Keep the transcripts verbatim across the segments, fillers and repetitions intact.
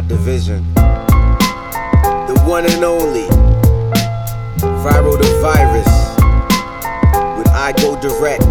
my division. The one and only Viral the Virus with I Go Direct.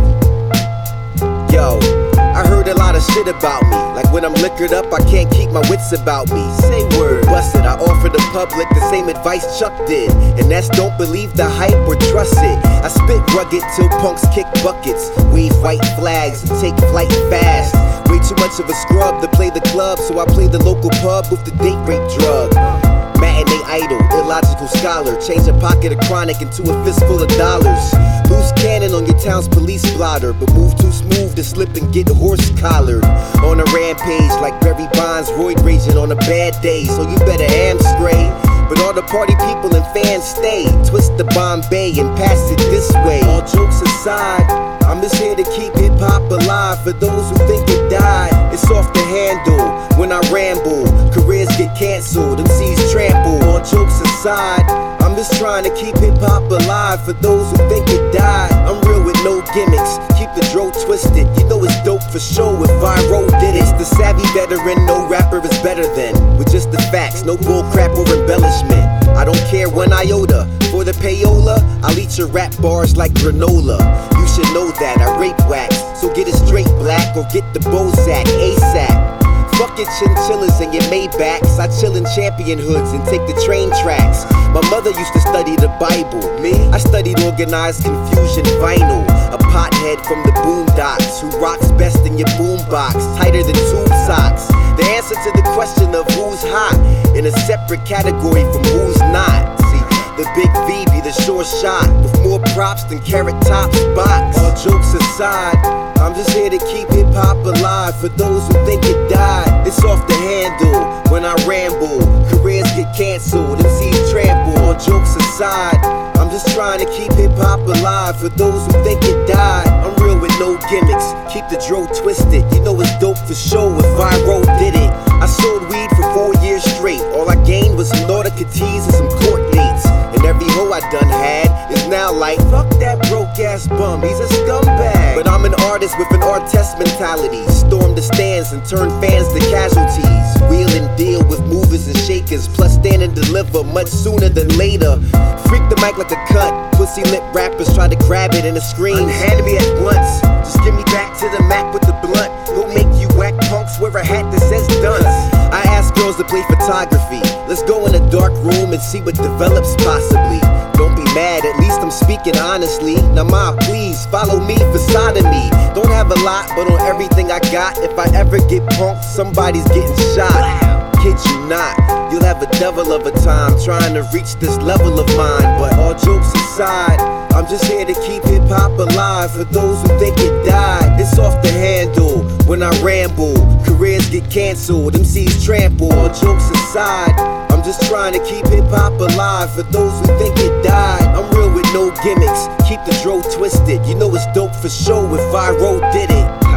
Yo, I heard a lot of shit about me, like when I'm liquored up I can't keep my wits about me. Say word, busted, I offer the public the same advice Chuck did, and that's don't believe the hype or trust it. I spit rugged till punks kick buckets, wave white flags and take flight fast. Way too much of a scrub to play the club, so I play the local pub with the date rape drug. Matinee idol, illogical scholar, change a pocket of chronic into a fistful of dollars. Loose cannon on your town's police blotter, but move too smooth to slip and get horse collared. On a rampage like Barry Bonds, roid raging on a bad day, so you better am stray. But all the party people and fans stay, twist the Bombay and pass it this way. All jokes aside, I'm just here to keep hip hop alive for those who think it died. It's off the handle when I ramble, careers get canceled, M Cs trample. All jokes aside, I'm just trying to keep hip hop alive for those who think it died. I'm real with no gimmicks, keep the dro twisted. You know it's dope for sure if Viral did it. It's the savvy veteran, no rapper is better than, with just the facts, no bull crap or embellishment. I don't care one iota, for the payola, I'll eat your rap bars like granola. You should know that I rape wax, so get it straight black or get the Bozak ASAP. Fuck your chinchillas and your Maybachs, I chill in champion hoods and take the train tracks. My mother used to study the Bible, me? I studied organized confusion vinyl. A pothead from the boondocks, who rocks best in your boombox, tighter than tube socks. The answer to the question of who's hot, in a separate category from who's not. See, the big V be the sure shot, with more props than Carrot Top's box. All jokes aside, I'm just here to keep hip hop alive for those who think it died. It's off the handle when I ramble, careers get canceled, M Cs trample. All jokes aside, I'm just trying to keep hip hop alive for those who think it died. I'm real with no gimmicks, keep the dro twisted. You know it's dope for sure if Viral did it. I sold weed for four years straight, all I gained was some Nautica tees and some court dates. And every hoe I done had is now like, fuck that broke ass bum, he's a scumbag. But I'm an artist with an artist mentality, storm the stands and turn fans to casualties. Wheel and deal with movers and shakers, plus stand and deliver much sooner than later. Freak the mic like a cut, pussy lip rappers try to grab it in a scream. Hand me at once, just give me back to the Mac with the blunt. Go make you whack punks wear a hat that says dunce. I ask girls to play photography, let's go in a dark room and see what develops possibly. Don't be mad, at least I'm speaking honestly. Now ma, please, follow me for sodomy. Don't have a lot, but on everything I got, if I ever get punked, somebody's getting shot. Kid you not, you'll have a devil of a time trying to reach this level of mine. But all jokes aside, I'm just here to keep hip hop alive for those who think it died. It's off the handle when I ramble, careers get canceled, M Cs trample. All jokes aside, I'm just trying to keep hip hop alive for those who think it died. I'm real with no gimmicks, keep the dro twisted. You know it's dope for sure if Viral did it.